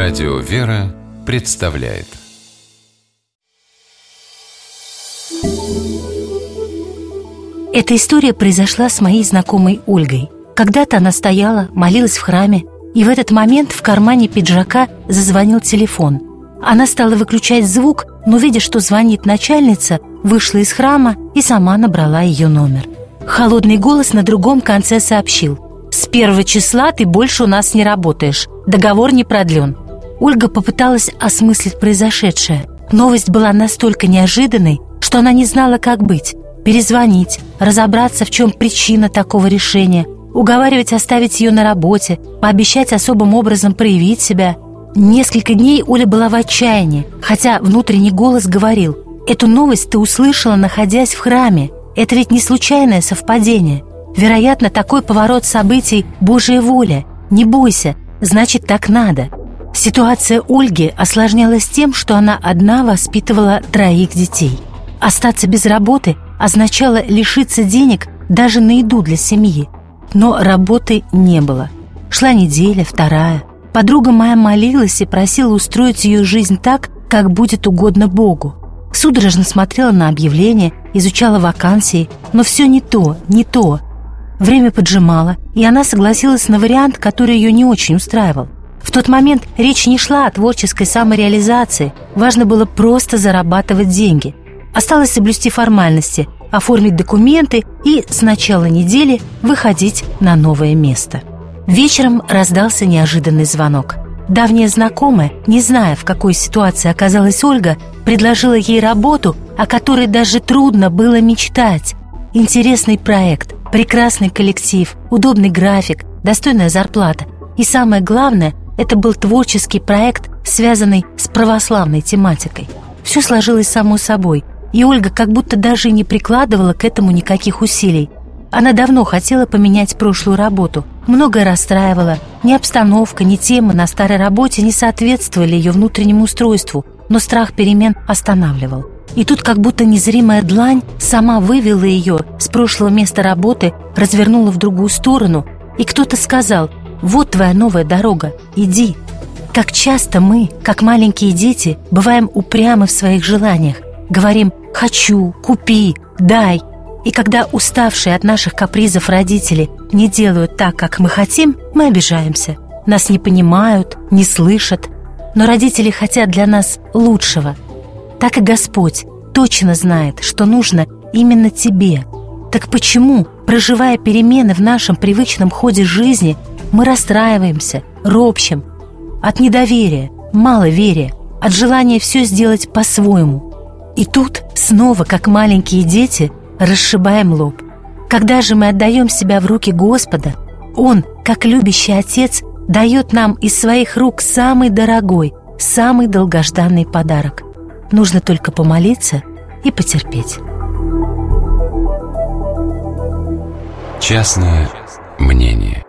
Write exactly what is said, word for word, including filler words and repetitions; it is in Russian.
Радио «Вера» представляет. Эта история произошла с моей знакомой Ольгой. Когда-то она стояла, молилась в храме, и в этот момент в кармане пиджака зазвонил телефон. Она стала выключать звук, но, видя, что звонит начальница, вышла из храма и сама набрала ее номер. Холодный голос на другом конце сообщил: «С первого числа ты больше у нас не работаешь. Договор не продлен». Ольга попыталась осмыслить произошедшее. Новость была настолько неожиданной, что она не знала, как быть. Перезвонить, разобраться, в чем причина такого решения, уговаривать оставить ее на работе, пообещать особым образом проявить себя. Несколько дней Оля была в отчаянии, хотя внутренний голос говорил: «Эту новость ты услышала, находясь в храме. Это ведь не случайное совпадение. Вероятно, такой поворот событий – Божья воля. Не бойся, значит, так надо». Ситуация Ольги осложнялась тем, что она одна воспитывала троих детей. Остаться без работы означало лишиться денег даже на еду для семьи. Но работы не было. Шла неделя, вторая. Подруга моя молилась и просила устроить ее жизнь так, как будет угодно Богу. Судорожно смотрела на объявления, изучала вакансии, но все не то, не то. Время поджимало, и она согласилась на вариант, который ее не очень устраивал. В тот момент речь не шла о творческой самореализации, важно было просто зарабатывать деньги. Осталось соблюсти формальности, оформить документы и с начала недели выходить на новое место. Вечером раздался неожиданный звонок. Давняя знакомая, не зная, в какой ситуации оказалась Ольга, предложила ей работу, о которой даже трудно было мечтать. Интересный проект, прекрасный коллектив, удобный график, достойная зарплата. И самое главное, это был творческий проект, связанный с православной тематикой. Все сложилось само собой, и Ольга как будто даже и не прикладывала к этому никаких усилий. Она давно хотела поменять прошлую работу, многое расстраивало. Ни обстановка, ни темы на старой работе не соответствовали ее внутреннему устройству, но страх перемен останавливал. И тут как будто незримая длань сама вывела ее с прошлого места работы, развернула в другую сторону, и кто-то сказал: «Вот твоя новая дорога, иди». Как часто мы, как маленькие дети, бываем упрямы в своих желаниях. Говорим: «хочу», «купи», «дай». И когда уставшие от наших капризов родители не делают так, как мы хотим, мы обижаемся. Нас не понимают, не слышат. Но родители хотят для нас лучшего. Так и Господь точно знает, что нужно именно тебе. Так почему, проживая перемены в нашем привычном ходе жизни, мы расстраиваемся, ропщем? От недоверия, маловерия, от желания все сделать по-своему. И тут снова, как маленькие дети, расшибаем лоб. Когда же мы отдаем себя в руки Господа, Он, как любящий Отец, дает нам из своих рук самый дорогой, самый долгожданный подарок. Нужно только помолиться и потерпеть. Частное мнение.